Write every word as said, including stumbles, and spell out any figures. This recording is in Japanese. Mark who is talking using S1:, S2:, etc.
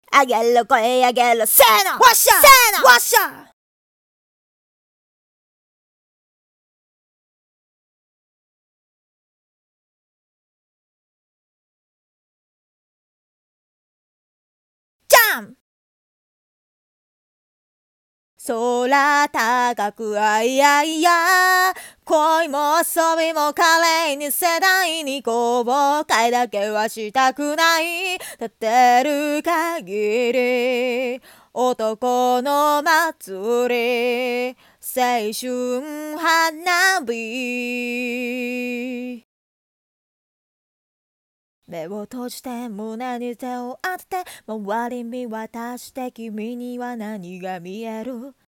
S1: あげろ声あげろせーの
S2: わっしゃ
S1: せーの
S2: わっしゃ
S1: ジャン空高くあいやいや恋も遊びも華麗に世代に後悔だけはしたくない立てる限り男の祭り青春花火目を閉じて胸に手を当てて周り見渡して君には何が見える